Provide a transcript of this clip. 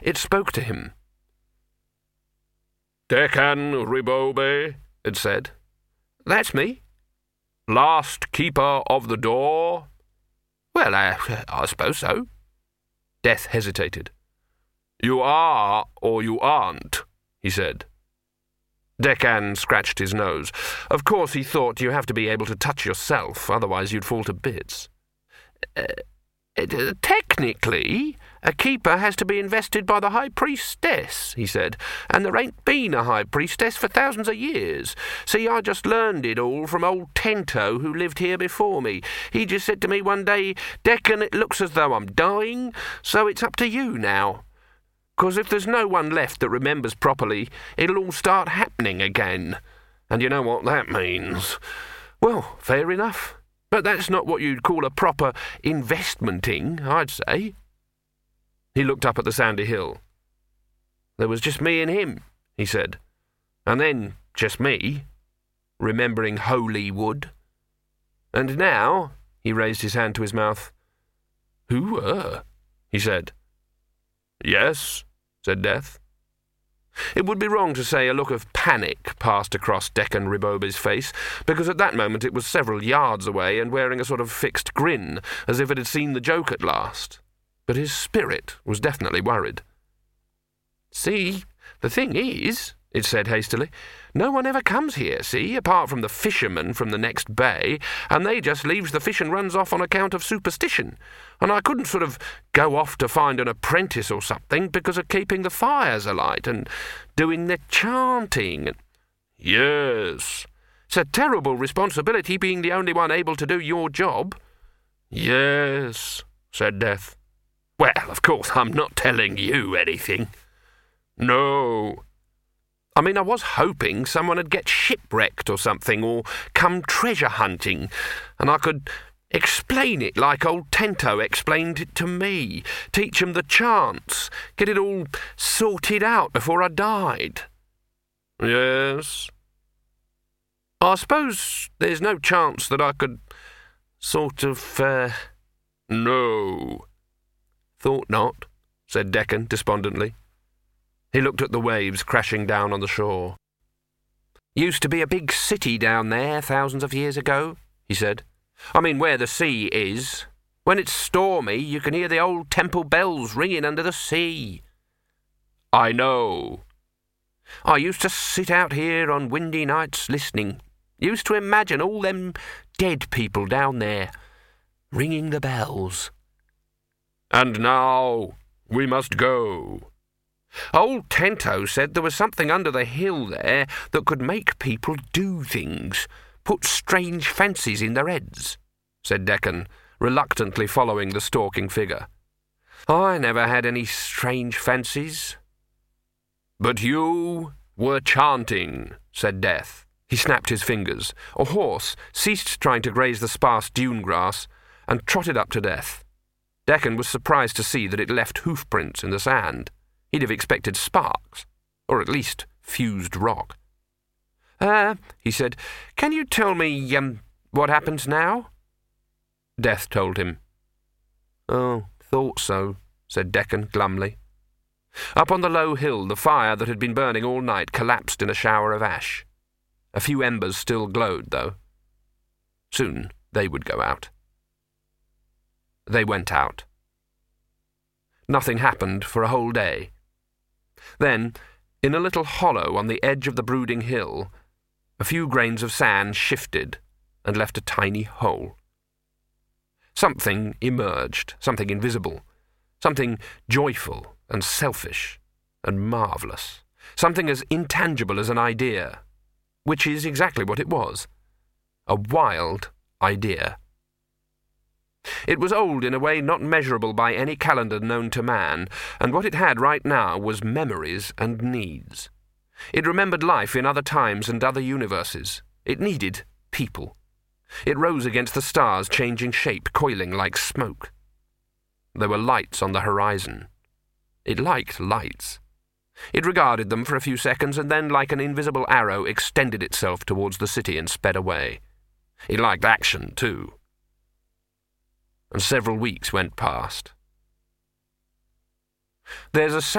it spoke to him. "Deccan Ribobe," it said. "That's me." "Last keeper of the door?" "Well, I suppose so." Death hesitated. "You are or you aren't," he said. Deccan scratched his nose. Of course, he thought, you have to be able to touch yourself, otherwise you'd fall to bits. Technically, a keeper has to be invested by the High Priestess," he said, "and there ain't been a High Priestess for thousands of years. See, I just learned it all from old Tento, who lived here before me. He just said to me one day, 'Deccan, it looks as though I'm dying, so it's up to you now. 'Cause if there's no one left that remembers properly, it'll all start happening again. And you know what that means.' Well, fair enough. But that's not what you'd call a proper investmenting, I'd say." He looked up at the sandy hill. "There was just me and him," he said. "And then just me, remembering Holy Wood. And now," he raised his hand to his mouth. "Who, he said. "Yes," said Death. It would be wrong to say a look of panic passed across Deccan Ribobe's face, because at that moment it was several yards away and wearing a sort of fixed grin, as if it had seen the joke at last. But his spirit was definitely worried. "See, the thing is," it said hastily, "no one ever comes here, see, apart from the fishermen from the next bay, and they just leaves the fish and runs off on account of superstition. And I couldn't sort of go off to find an apprentice or something because of keeping the fires alight and doing the chanting." "Yes." "It's a terrible responsibility being the only one able to do your job." "Yes," said Death. "Well, of course, I'm not telling you anything." "No." "I mean, I was hoping someone would get shipwrecked or something, or come treasure hunting, and I could explain it like old Tento explained it to me, teach 'em the chants, get it all sorted out before I died." "Yes." "I suppose there's no chance that I could sort of, No." "Thought not," said Deccan despondently. He looked at the waves crashing down on the shore. "Used to be a big city down there thousands of years ago," he said. "I mean, where the sea is. When it's stormy, you can hear the old temple bells ringing under the sea." "I know." "I used to sit out here on windy nights listening. Used to imagine all them dead people down there, ringing the bells." "And now we must go." "Old Tento said there was something under the hill there that could make people do things, put strange fancies in their heads," said Deccan, reluctantly following the stalking figure. "I never had any strange fancies." "But you were chanting," said Death. He snapped his fingers. A horse ceased trying to graze the sparse dune grass and trotted up to Death. Deccan was surprised to see that it left hoof prints in the sand. He'd have expected sparks, or at least fused rock. He said, "can you tell me, what happens now?" Death told him. "Oh, thought so," said Deccan glumly. Up on the low hill, the fire that had been burning all night collapsed in a shower of ash. A few embers still glowed, though. Soon they would go out. They went out. Nothing happened for a whole day. Then, in a little hollow on the edge of the brooding hill, a few grains of sand shifted and left a tiny hole. Something emerged, something invisible, something joyful and selfish and marvellous, something as intangible as an idea, which is exactly what it was, a wild idea. It was old in a way not measurable by any calendar known to man, and what it had right now was memories and needs. It remembered life in other times and other universes. It needed people. It rose against the stars, changing shape, coiling like smoke. There were lights on the horizon. It liked lights. It regarded them for a few seconds and then, like an invisible arrow, extended itself towards the city and sped away. It liked action, too. And several weeks went past. There's a